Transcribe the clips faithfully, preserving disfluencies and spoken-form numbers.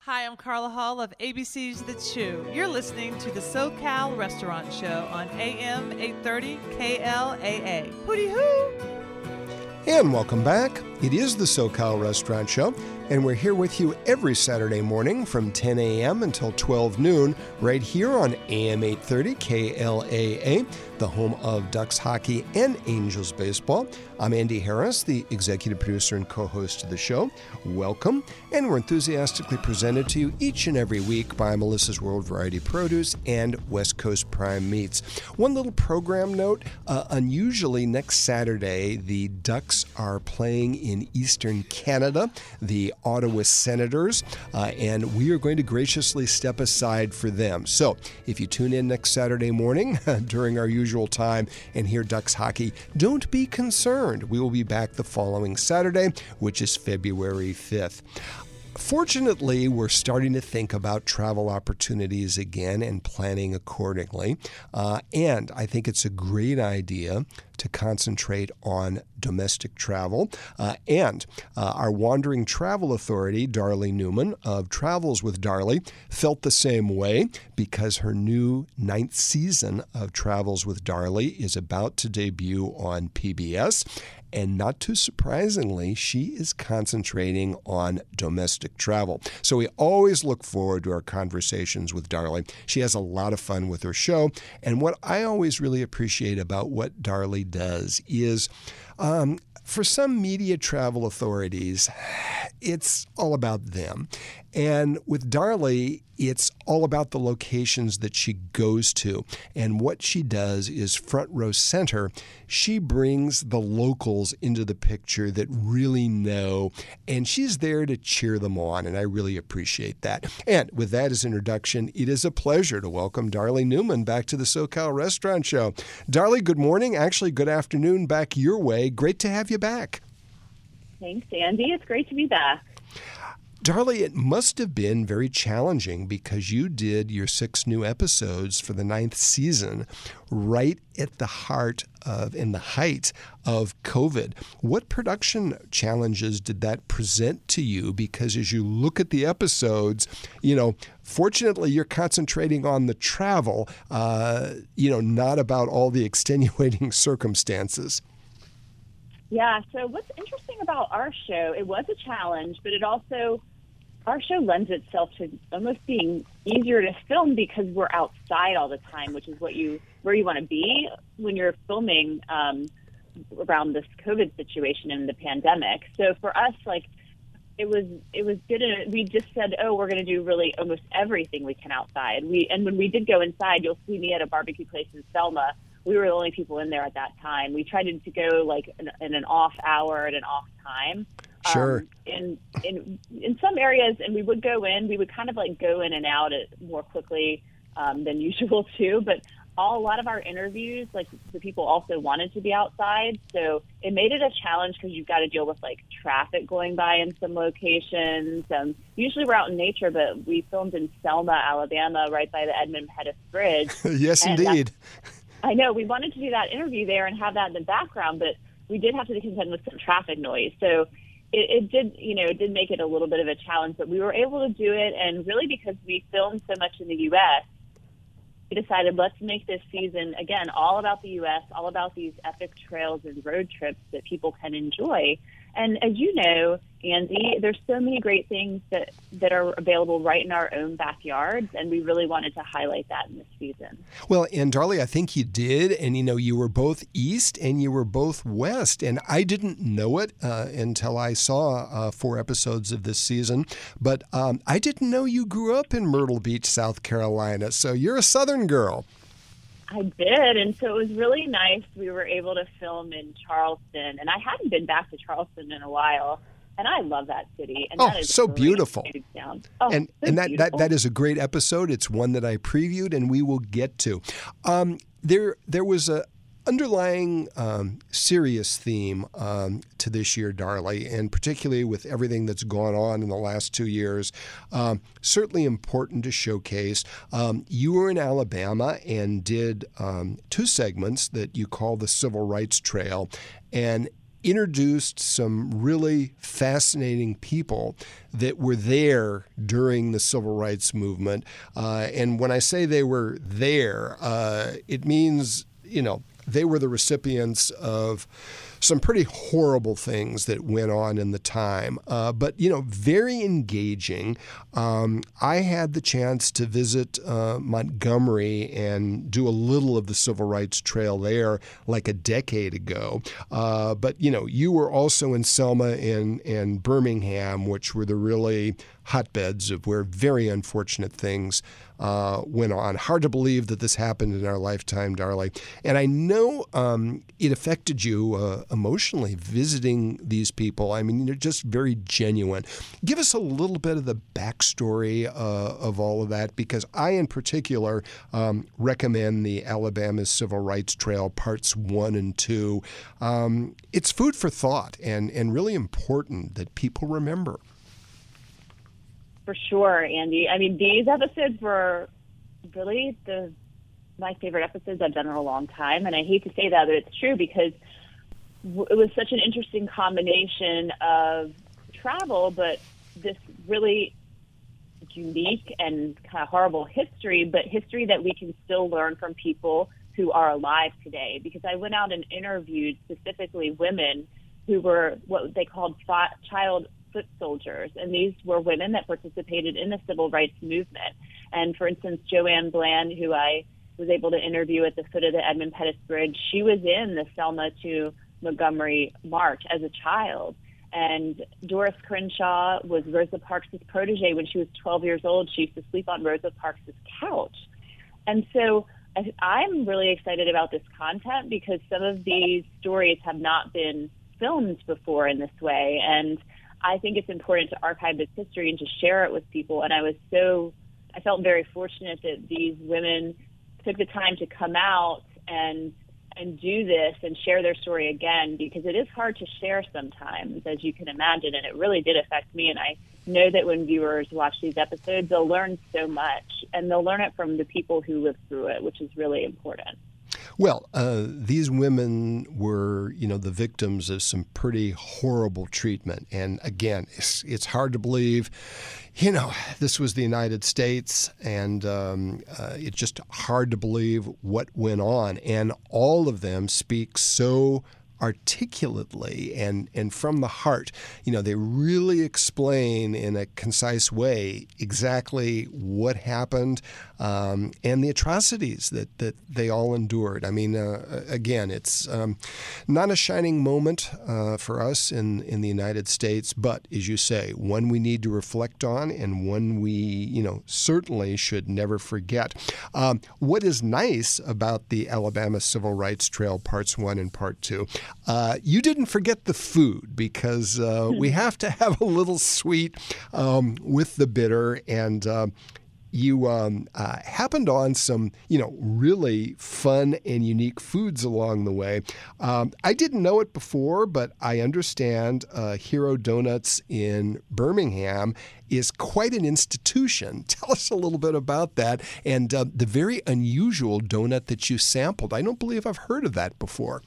Hi, I'm Carla Hall of A B C's The Chew. You're listening to the SoCal Restaurant Show on A M eight thirty K L A A. Hooty hoo! And welcome back. It is the SoCal Restaurant Show, and we're here with you every Saturday morning from ten a.m. until twelve noon, right here on A M eight thirty K L A A, the home of Ducks hockey and Angels baseball. I'm Andy Harris, the executive producer and co-host of the show. Welcome, and we're enthusiastically presented to you each and every week by Melissa's World Variety Produce and West Coast Prime Meats. One little program note, uh, unusually next Saturday, the Ducks are playing in Eastern Canada, the Ottawa Senators, uh, and we are going to graciously step aside for them. So if you tune in next Saturday morning during our usual time and hear Ducks hockey, don't be concerned. We will be back the following Saturday, which is February fifth. Fortunately, we're starting to think about travel opportunities again and planning accordingly. Uh, and I think it's a great idea to concentrate on domestic travel. Uh, and uh, our Wandering Travel Authority, Darley Newman of Travels with Darley, felt the same way because her new ninth season of Travels with Darley is about to debut on P B S. And not too surprisingly, she is concentrating on domestic travel. So we always look forward to our conversations with Darley. She has a lot of fun with her show. And what I always really appreciate about what Darley does is, um, for some media travel authorities, it's all about them. And with Darley, it's all about the locations that she goes to. And what she does is front row center. She brings the locals into the picture that really know, and she's there to cheer them on, and I really appreciate that. And with that as introduction, it is a pleasure to welcome Darley Newman back to the SoCal Restaurant Show. Darley, good morning. Actually, good afternoon back your way. Great to have you back. Thanks, Andy. It's great to be back. Darley, it must have been very challenging because you did your six new episodes for the ninth season right at the heart of, in the height of COVID. What production challenges did that present to you? Because as you look at the episodes, you know, fortunately you're concentrating on the travel, uh, you know, not about all the extenuating circumstances. Yeah, so what's interesting about our show, it was a challenge, but it also, our show lends itself to almost being easier to film because we're outside all the time, which is what you, where you want to be when you're filming um, around this COVID situation and the pandemic. So for us, like, it was, it was good. And we just said, oh, we're going to do really almost everything we can outside. We, and when we did go inside, you'll see me at a barbecue place in Selma. We were the only people in there at that time. We tried to go like in, in an off hour at an off time. Sure. Um, in in in some areas, and we would go in. We would kind of like go in and out at more quickly um, than usual too. But all a lot of our interviews, like the people also wanted to be outside, so it made it a challenge because you've got to deal with like traffic going by in some locations. Um, usually we're out in nature, but we filmed in Selma, Alabama, right by the Edmund Pettus Bridge. Yes, indeed. I know we wanted to do that interview there and have that in the background, but we did have to contend with some traffic noise. So it, it did, you know, it did make it a little bit of a challenge, but we were able to do it. And really because we filmed so much in the U S, we decided let's make this season, again, all about the U S, all about these epic trails and road trips that people can enjoy. And as you know, Andy, there's so many great things that, that are available right in our own backyards, and we really wanted to highlight that in this season. Well, and Darley, I think you did, and you know, you were both east and you were both west, and I didn't know it uh, until I saw uh, four episodes of this season, but um, I didn't know you grew up in Myrtle Beach, South Carolina, so you're a Southern girl. I did, and so it was really nice. We were able to film in Charleston, and I hadn't been back to Charleston in a while, and I love that city. And oh, that is so really beautiful! Town. Oh, and so and that, beautiful. that that is a great episode. It's one that I previewed, and we will get to. Um, there there was a underlying um, serious theme um, to this year, Darley, and particularly with everything that's gone on in the last two years, um, certainly important to showcase. Um, you were in Alabama and did um, two segments that you call the Civil Rights Trail, and introduced some really fascinating people that were there during the civil rights movement. Uh, and when I say they were there, uh, it means, you know, they were the recipients of some pretty horrible things that went on in the time, uh, but, you know, very engaging. Um, I had the chance to visit uh, Montgomery and do a little of the Civil Rights Trail there like a decade ago. Uh, but, you know, you were also in Selma and, and Birmingham, which were the really hotbeds of where very unfortunate things uh, went on. Hard to believe that this happened in our lifetime, Darlie. And I know um, it affected you uh, emotionally visiting these people. I mean, they're just very genuine. Give us a little bit of the backstory uh, of all of that, because I, in particular, um, recommend the Alabama Civil Rights Trail Parts one and two. Um, it's food for thought and, and really important that people remember. For sure, Andy. I mean, these episodes were really the my favorite episodes I've done in a long time. And I hate to say that, but it's true, because w- it was such an interesting combination of travel, but this really unique and kind of horrible history, but history that we can still learn from people who are alive today. Because I went out and interviewed specifically women who were what they called fi- child foot soldiers. And these were women that participated in the civil rights movement. And for instance, Joanne Bland, who I was able to interview at the foot of the Edmund Pettus Bridge, she was in the Selma to Montgomery March as a child. And Doris Crenshaw was Rosa Parks' protege. When she was twelve years old, she used to sleep on Rosa Parks' couch. And so I, I'm really excited about this content, because some of these stories have not been filmed before in this way. And I think it's important to archive this history and to share it with people. And I was so, I felt very fortunate that these women took the time to come out and and do this and share their story again, because it is hard to share sometimes, as you can imagine, and it really did affect me. And I know that when viewers watch these episodes, they'll learn so much, and they'll learn it from the people who lived through it, which is really important. Well, uh, these women were, you know, the victims of some pretty horrible treatment. And again, it's, it's hard to believe, you know, this was the United States, and um, uh, it's just hard to believe what went on. And all of them speak so articulately and, and from the heart. You know, they really explain in a concise way exactly what happened um, and the atrocities that, that they all endured. I mean, uh, again, it's um, not a shining moment uh, for us in, in the United States, but as you say, one we need to reflect on and one we, you know, certainly should never forget. Um, what is nice about the Alabama Civil Rights Trail Parts one and Part two, Uh, you didn't forget the food, because uh, we have to have a little sweet um, with the bitter, and uh, you um, uh, happened on some, you know, really fun and unique foods along the way. Um, I didn't know it before, but I understand uh, Hero Donuts in Birmingham is quite an institution. Tell us a little bit about that and uh, the very unusual donut that you sampled. I don't believe I've heard of that before.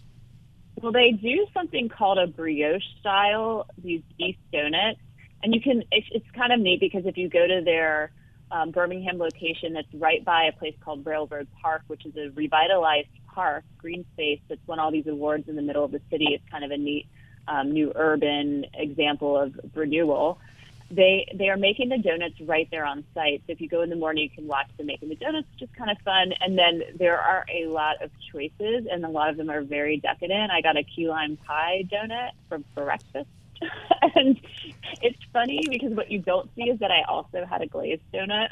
Well, they do something called a brioche style, these yeast donuts. And you can, it's, it's kind of neat, because if you go to their um, Birmingham location that's right by a place called Railroad Park, which is a revitalized park, green space, that's won all these awards in the middle of the city. It's kind of a neat um, new urban example of renewal. They they are making the donuts right there on site. So if you go in the morning, you can watch them making the donuts, just kind of fun. And then there are a lot of choices, and a lot of them are very decadent. I got a key lime pie donut for breakfast. And it's funny, because what you don't see is that I also had a glazed donut.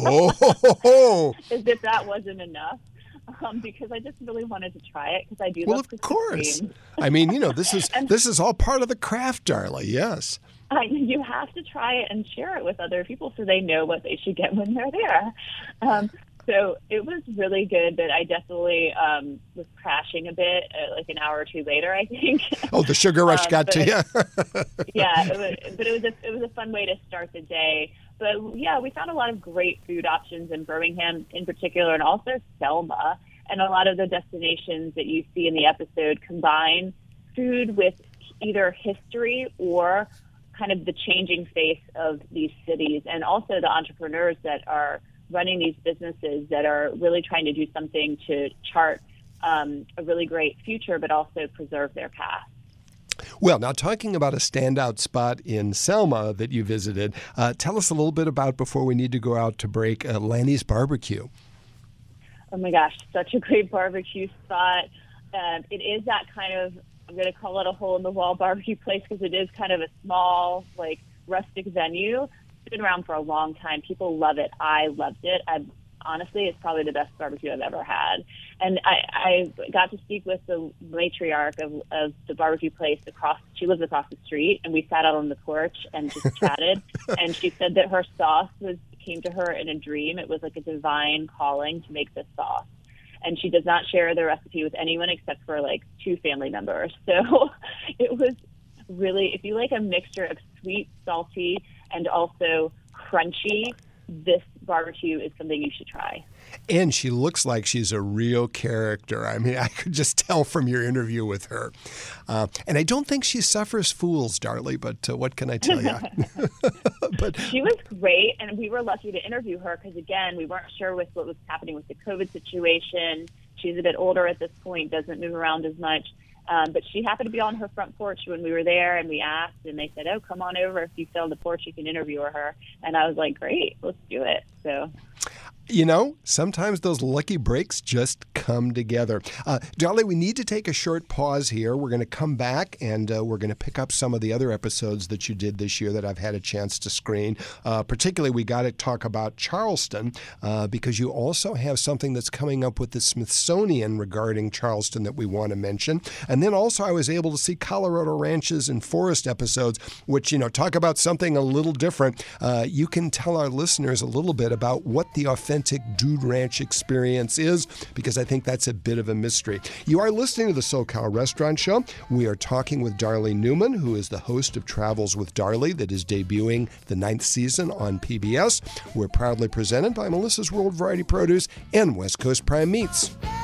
Oh, as if that wasn't enough. Um, because I just really wanted to try it, because I do well, love of course. cream. I mean, you know, this is and, this is all part of the craft, Darlie. Yes. I, you have to try it and share it with other people so they know what they should get when they're there. Um, so it was really good, but I definitely um, was crashing a bit, uh, like an hour or two later, I think. Oh, the sugar rush um, got to you. yeah, it was, but it was a it was a fun way to start the day. But yeah, we found a lot of great food options in Birmingham, in particular, and also Selma. And a lot of the destinations that you see in the episode combine food with either history or kind of the changing face of these cities, and also the entrepreneurs that are running these businesses that are really trying to do something to chart um, a really great future, but also preserve their past. Well, now talking about a standout spot in Selma that you visited, uh, tell us a little bit about, before we need to go out to break, uh, Lanny's Barbecue. Oh my gosh, such a great barbecue spot. Um, it is that kind of, I'm going to call it a hole-in-the-wall barbecue place because it is kind of a small, like, rustic venue. It's been around for a long time. People love it. I loved it. I honestly, it's probably the best barbecue I've ever had. And I, I got to speak with the matriarch of, of the barbecue place across. She lives across the street, and we sat out on the porch and just chatted. And she said that her sauce was came to her in a dream. It was like a divine calling to make this sauce. And she does not share the recipe with anyone except for like two family members. So it was really, if you like a mixture of sweet, salty, and also crunchy, this barbecue is something you should try. And she looks like she's a real character. I mean, I could just tell from your interview with her. Uh, and I don't think she suffers fools, Darlie, but uh, what can I tell you? But she was great, and we were lucky to interview her because, again, we weren't sure with what was happening with the COVID situation. She's a bit older at this point, doesn't move around as much. Um, but she happened to be on her front porch when we were there, and we asked, and they said, oh, come on over. If you sit on the porch, you can interview her. And I was like, great, let's do it. So, you know, sometimes those lucky breaks just come together. Uh, Darlie, we need to take a short pause here. We're going to come back, and uh, we're going to pick up some of the other episodes that you did this year that I've had a chance to screen. Uh, particularly, we got to talk about Charleston, uh, because you also have something that's coming up with the Smithsonian regarding Charleston that we want to mention. And then also I was able to see Colorado Ranches and Forest episodes, which, you know, talk about something a little different. Uh, you can tell our listeners a little bit about what the authentic Dude Ranch experience is, because I think that's a bit of a mystery. You are listening to the SoCal Restaurant Show. We are talking with Darlie Newman, who is the host of Travels with Darlie that is debuting the ninth season on P B S. We're proudly presented by Melissa's World Variety Produce and West Coast Prime Meats.